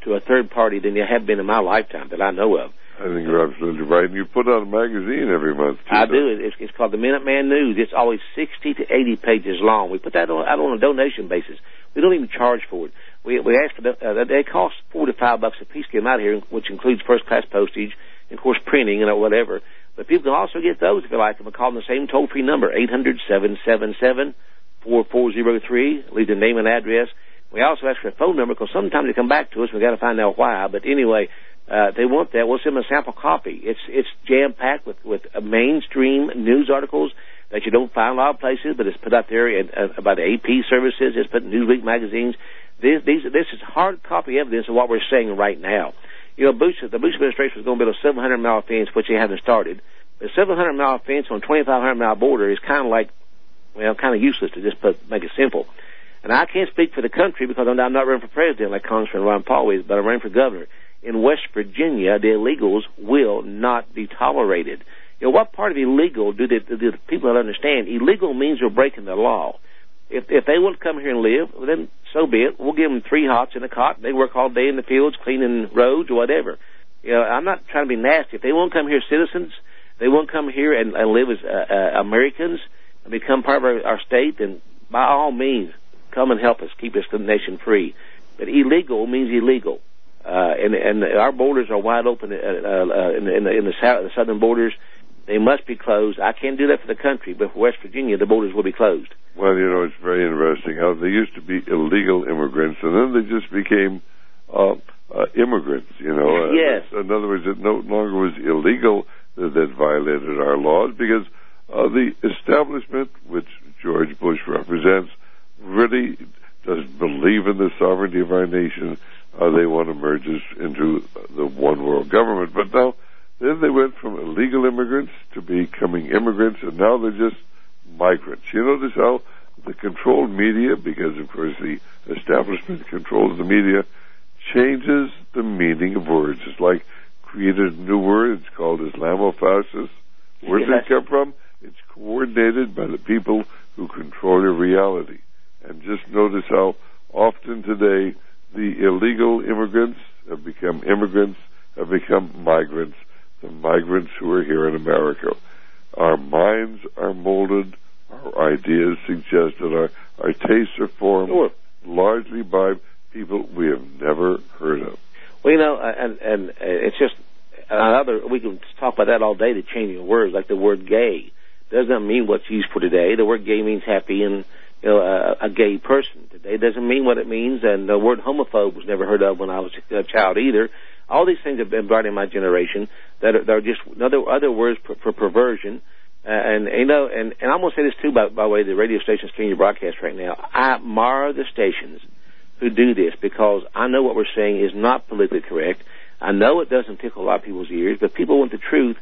to a third party than there have been in my lifetime that I know of. I think you're absolutely right. And you put out a magazine every month, too. I do. It's, it's called the Minuteman News. It's always sixty to eighty pages long. We put that on, out on a donation basis. We don't even charge for it. We, we ask for the, uh, they cost four to five bucks a piece to get them out here, which includes first-class postage and, of course, printing and whatever. But people can also get those if they like them and call them the same toll-free number, eight hundred, seven seven seven, four four zero three. Leave their name and address. We also ask for a phone number because sometimes they come back to us. We've got to find out why. But anyway, uh, they want that. We'll send them a sample copy. It's it's jam-packed with, with uh, mainstream news articles that you don't find a lot of places, but it's put out there in, uh, by the A P services. It's put in Newsweek magazines. This, these, this is hard copy evidence of what we're saying right now. You know, Bush, the Bush administration was going to build a seven hundred mile fence, which they haven't started. The seven hundred mile fence on a twenty-five hundred mile border is kind of like, well, kind of useless to just put, make it simple. And I can't speak for the country because I'm, I'm not running for president like Congressman Ron Paul is, but I'm running for governor. In West Virginia, the illegals will not be tolerated. You know, what part of illegal do the, do the people not understand? Illegal means you're breaking the law. If if they want to come here and live, well, then so be it. We'll give them three hots in a cot. They work all day in the fields, cleaning roads or whatever. You know, I'm not trying to be nasty. If they want to come here as citizens, they want to come here and, and live as uh, uh, Americans and become part of our, our state, then by all means, come and help us keep this nation free. But illegal means illegal. Uh, and, and our borders are wide open uh, uh, in, in, the, in the, south, the southern borders. They must be closed. I can't do that for the country, but for West Virginia, the borders will be closed. Well, you know, it's very interesting how they used to be illegal immigrants, and then they just became uh, uh, immigrants, you know. Yes. Uh, in other words, it no longer was illegal that, that violated our laws because uh, the establishment, which George Bush represents, really doesn't believe in the sovereignty of our nation. Uh, they want to merge us into the one world government. But now, then they went from illegal immigrants to becoming immigrants, and now they're just migrants. You notice how the controlled media, because of course the establishment controls the media, changes the meaning of words. It's like created a new word. It's called Islamofascist. Where does it come from? It's coordinated by the people who control your reality. And just notice how often today the illegal immigrants have become immigrants, have become migrants, the migrants who are here in America. Our minds are molded, our ideas suggest that our, our tastes are formed sure. largely by people we have never heard of. Well, you know, and, and it's just another, we can talk about that all day, the changing of words, like the word gay. Doesn't mean what's used for today. The word gay means happy and, you know, a, a gay person. Today doesn't mean what it means, and the word homophobe was never heard of when I was a child either. All these things have been brought in my generation that are, that are just other other words for, for perversion. Uh, and, you know, and, and I'm going to say this, too, by, by way of the radio stations carrying your broadcast right now. I admire the stations who do this because I know what we're saying is not politically correct. I know it doesn't tickle a lot of people's ears, but people want the truth.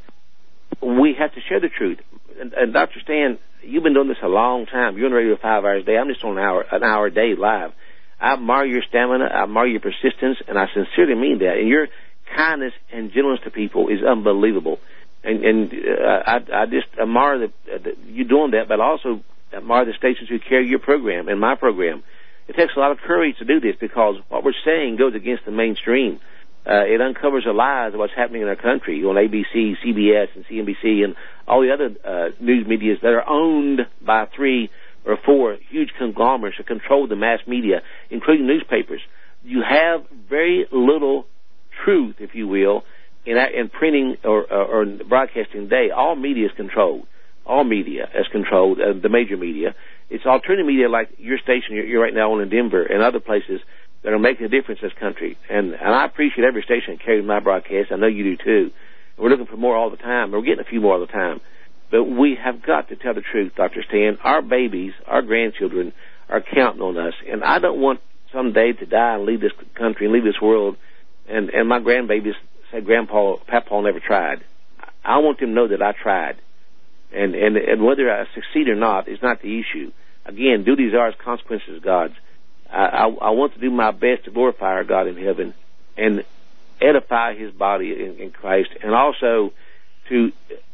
We have to share the truth. And, and Doctor Stan, you've been doing this a long time. You're on the radio five hours a day. I'm just on an hour, an hour a day live. I admire your stamina. I admire your persistence, and I sincerely mean that. And your kindness and gentleness to people is unbelievable. And, and uh, I, I just admire the, uh, the, you doing that, but I also admire the stations who carry your program and my program. It takes a lot of courage to do this because what we're saying goes against the mainstream. Uh, it uncovers the lies of what's happening in our country on A B C, C B S, and C N B C, and all the other uh, news medias that are owned by three or four huge conglomerates that control the mass media, including newspapers. You have very little truth, if you will, in, in printing or, or, or broadcasting today. All media is controlled. All media is controlled, uh, the major media. It's alternative media like your station you're, you're right now on in Denver and other places that are making a difference in this country. And, and I appreciate every station that carries my broadcast. I know you do, too. We're looking for more all the time. We're getting a few more all the time. But we have got to tell the truth, Doctor Stan. Our babies, our grandchildren are counting on us. And I don't want someday to die and leave this country and leave this world and, and my grandbabies say, Grandpa, Papa never tried. I want them to know that I tried. And, and, and whether I succeed or not is not the issue. Again, duties are as consequences of God's. I, I, I want to do my best to glorify our God in heaven and edify His body in, in Christ, and also to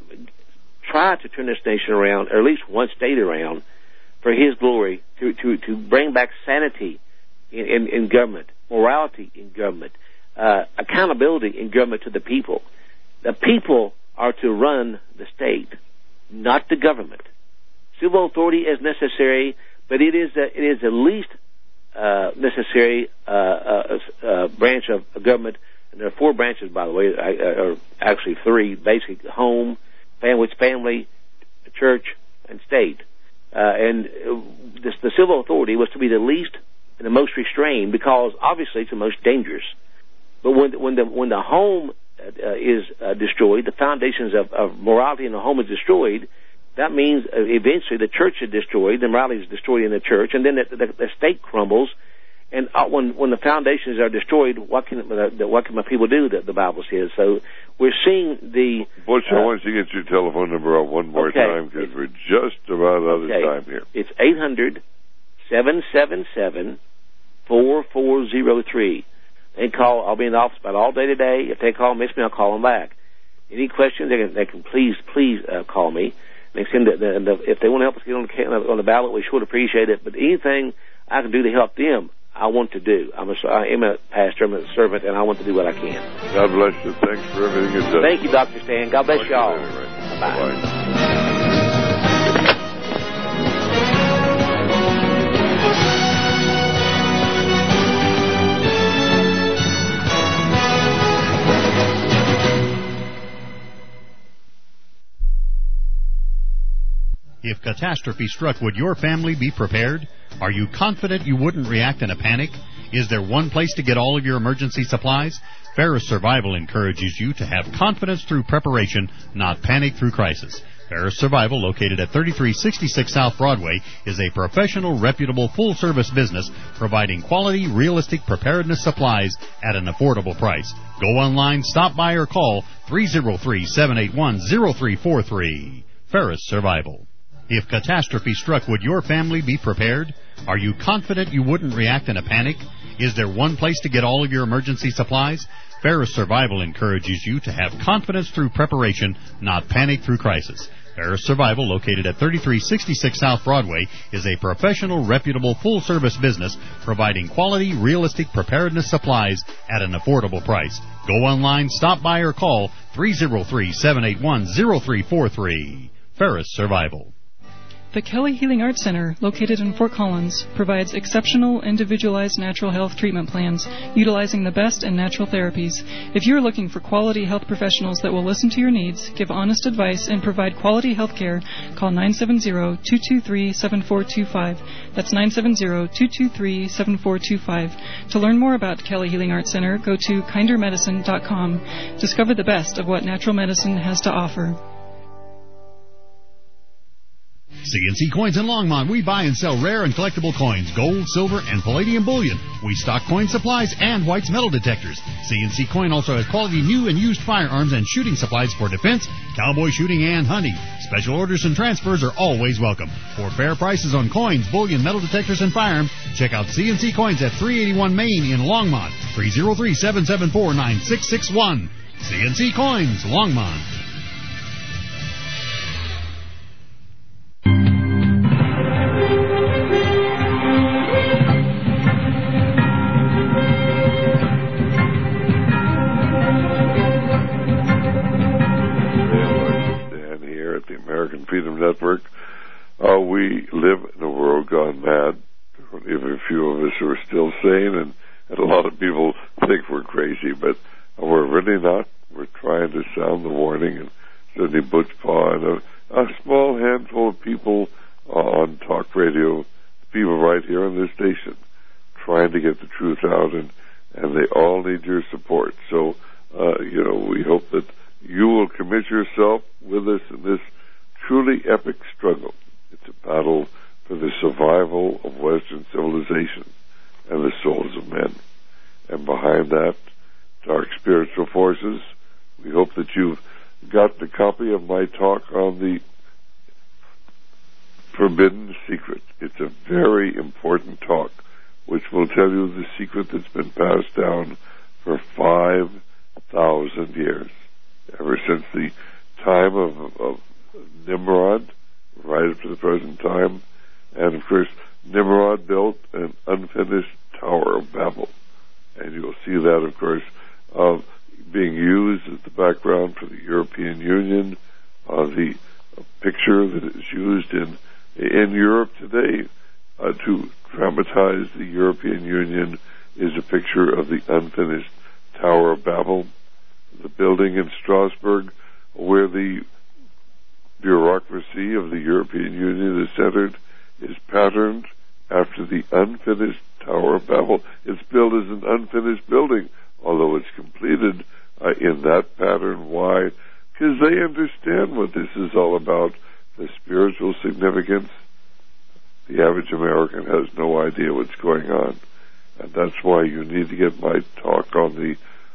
try to turn this nation around, or at least one state around, for His glory, to, to, to bring back sanity in, in, in government, morality in government. uh, accountability in government to the people. The people are to run the state, not the government. Civil authority is necessary, but it is a, it is the least uh, necessary uh, uh, uh, branch of government. And there are four branches, by the way, or actually three, basically home, family, family, church, and state. Uh, and this, the civil authority was to be the least and the most restrained because obviously it's the most dangerous. But when, when the when the home uh, is uh, destroyed, the foundations of, of morality in the home is destroyed. That means uh, eventually the church is destroyed, the morality is destroyed in the church, and then the, the, the state crumbles. And uh, when when the foundations are destroyed, what can uh, what can my people do? That the Bible says. So we're seeing the. Butch, uh, I want you to get your telephone number out one more okay. time because we're just about out okay. of time here. It's eight hundred, seven seven seven, four four zero three. They call. I'll be in the office about all day today. If they call, miss me, I'll call them back. Any questions, they can, they can please please uh, call me. They send the, the, the, if they want to help us get on the, on the ballot, we sure appreciate it. But anything I can do to help them, I want to do. I'm a, I am a pastor, I'm a servant, and I want to do what I can. God bless you. Thanks for everything you've done. Thank you, Doctor Stan. God bless you all. Right. Bye-bye. Bye-bye. If catastrophe struck, would your family be prepared? Are you confident you wouldn't react in a panic? Is there one place to get all of your emergency supplies? Ferris Survival encourages you to have confidence through preparation, not panic through crisis. Ferris Survival, located at thirty-three sixty-six South Broadway, is a professional, reputable, full-service business providing quality, realistic preparedness supplies at an affordable price. Go online, stop by, or call three oh three, seven eight one, oh three four three. Ferris Survival. If catastrophe struck, would your family be prepared? Are you confident you wouldn't react in a panic? Is there one place to get all of your emergency supplies? Ferris Survival encourages you to have confidence through preparation, not panic through crisis. Ferris Survival, located at thirty-three sixty-six South Broadway, is a professional, reputable, full-service business providing quality, realistic preparedness supplies at an affordable price. Go online, stop by, or call three oh three, seven eight one, oh three four three. Ferris Survival. The Kelly Healing Arts Center, located in Fort Collins, provides exceptional, individualized natural health treatment plans utilizing the best in natural therapies. If you're looking for quality health professionals that will listen to your needs, give honest advice, and provide quality health care, call nine seven zero, two two three, seven four two five. That's nine seven zero, two two three, seven four two five. To learn more about Kelly Healing Arts Center, go to kinder medicine dot com. Discover the best of what natural medicine has to offer. C N C Coins in Longmont. We buy and sell rare and collectible coins, gold, silver, and palladium bullion. We stock coin supplies and White's metal detectors. C N C Coin also has quality new and used firearms and shooting supplies for defense, cowboy shooting, and hunting. Special orders and transfers are always welcome. For fair prices on coins, bullion, metal detectors, and firearms, check out C N C Coins at three eighty-one Main in Longmont. three oh three, seven seven four, nine six six one. C N C Coins, Longmont. American Freedom Network. Uh, we live in a world gone mad. Even a few of us who are still sane, and, and a lot of people think we're crazy, but we're really not. We're trying to sound the warning, and certainly Butch Paw and a, a small handful of people uh, on talk radio, people right here on this station, trying to get the truth out, and, and they all need your support. So, uh, you know, we hope that you will commit yourself with us in this truly epic struggle. It's a battle for the survival of Western civilization and the souls of men. And behind that, dark spiritual forces. We hope that you've gotten a copy of my talk on the Forbidden Secret. It's a very important talk, which will tell you the secret that's been passed down for five thousand years, ever since the time of, of Nimrod, right up to the present time. And of course, Nimrod built an unfinished Tower of Babel. And you'll see that, of course, picture that is used in in Europe today uh, to dramatize the European Union is a picture of the unfinished Tower of Babel, the building in Strasbourg where the bureaucracy of the European Union is centered, is patterned after the unfinished Tower of Babel. It's built as an unfinished building, although it's completed uh, in that pattern. Why? Because they understand what this is all about, the spiritual significance. The average American has no idea what's going on. And that's why you need to get my talk on the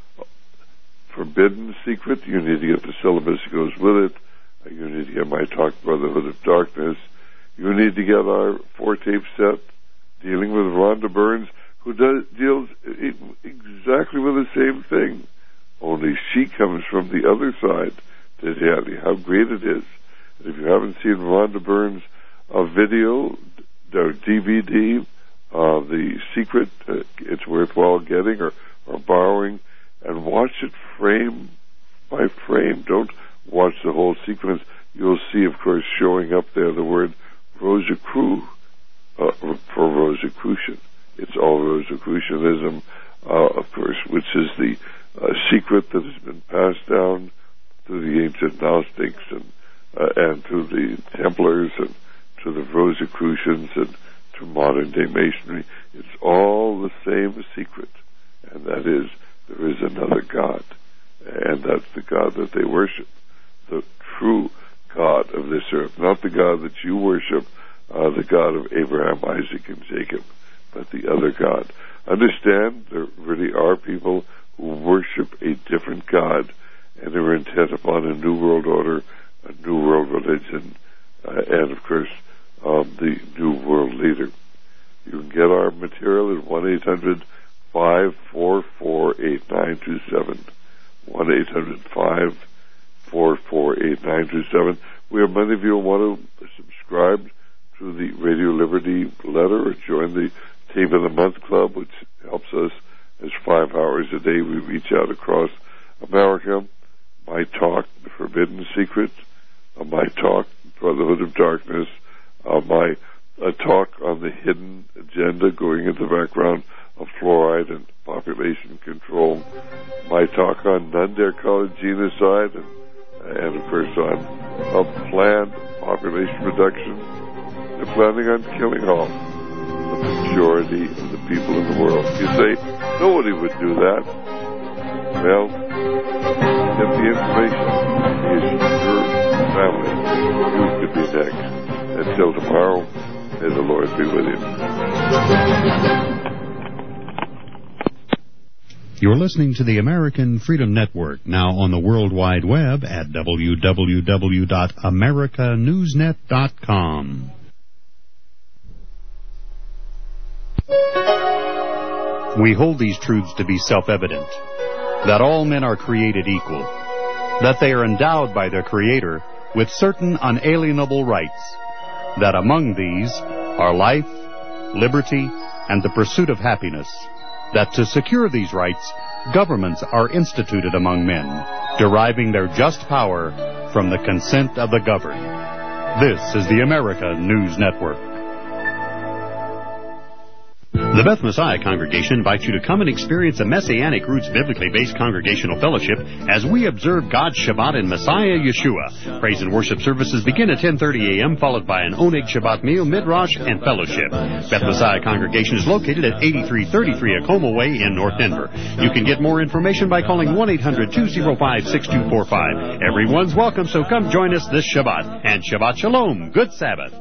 Forbidden Secret. You need to get the syllabus that goes with it. You need to get my talk, Brotherhood of Darkness. You need to get our four-tape set dealing with Rhonda Burns, who does, deals exactly with the same thing, only she comes from the other side to tell you how great it is. And if you haven't seen Rhonda Burns' uh, video, or D V D, uh, The Secret, uh, it's worthwhile getting or, or borrowing, and watch it frame by frame. Don't watch the whole sequence. You'll see, of course, showing up there the word Rosicru uh, for Rosicrucian. It's all Rosicrucianism, uh, of course, which is the uh, secret that has been passed down to the ancient Gnostics and uh, and to the Templars and to the Rosicrucians and to modern-day Masonry. It's all the same secret, and that is there is another God, and that's the God that they worship, the true God of this earth, not the God that you worship, uh, the God of Abraham, Isaac, and Jacob, but the other God. Understand, there really are people who worship a different God and are intent upon a new world order, a new world religion, uh, and, of course, um, the new world leader. You can get our material at one eight hundred five four four eight nine two seven, one eight hundred five four four eight nine two seven. We have many of you who want to subscribe to the Radio Liberty letter or join the Tape of the Month Club, which helps us as five hours a day we reach out across America. My talk, The Forbidden Secret, uh, my talk, Brotherhood of Darkness, uh, my uh, talk on the hidden agenda going into the background of fluoride and population control, my talk on none-dare call it genocide, and, and of course on a planned population reduction. They're planning on killing off the majority of the people in the world. You say, nobody would do that. Well, get the information. Is your family. You could be next. Until tomorrow, may the Lord be with you. You're listening to the American Freedom Network, now on the World Wide Web at w w w dot america newsnet dot com. We hold these truths to be self-evident, that all men are created equal, that they are endowed by their Creator with certain unalienable rights, that among these are life, liberty, and the pursuit of happiness, that to secure these rights, governments are instituted among men, deriving their just power from the consent of the governed. This is the America News Network. The Beth Messiah Congregation invites you to come and experience a Messianic Roots biblically based congregational fellowship as we observe God's Shabbat in Messiah Yeshua. Praise and worship services begin at ten thirty a.m., followed by an Oneg Shabbat meal, midrash, and fellowship. Beth Messiah Congregation is located at eighty-three thirty-three Acoma Way in North Denver. You can get more information by calling one eight hundred two oh five six two four five. Everyone's welcome, so come join us this Shabbat. And Shabbat Shalom. Good Sabbath.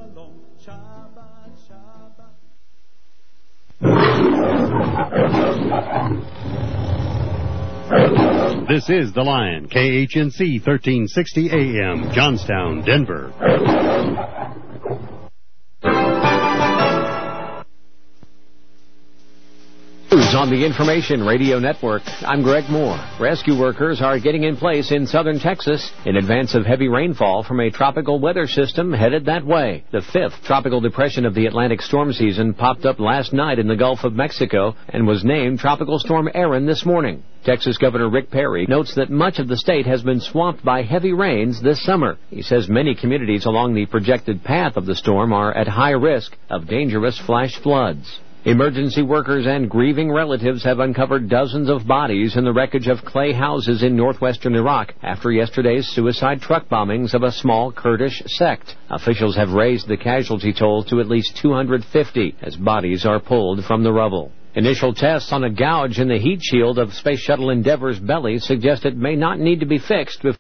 This is The Lion, K H N C thirteen sixty A M, Johnstown, Denver. News on the Information Radio Network. I'm Greg Moore. Rescue workers are getting in place in southern Texas in advance of heavy rainfall from a tropical weather system headed that way. The fifth tropical depression of the Atlantic storm season popped up last night in the Gulf of Mexico and was named Tropical Storm Erin this morning. Texas Governor Rick Perry notes that much of the state has been swamped by heavy rains this summer. He says many communities along the projected path of the storm are at high risk of dangerous flash floods. Emergency workers and grieving relatives have uncovered dozens of bodies in the wreckage of clay houses in northwestern Iraq after yesterday's suicide truck bombings of a small Kurdish sect. Officials have raised the casualty toll to at least two hundred fifty as bodies are pulled from the rubble. Initial tests on a gouge in the heat shield of Space Shuttle Endeavour's belly suggest it may not need to be fixed before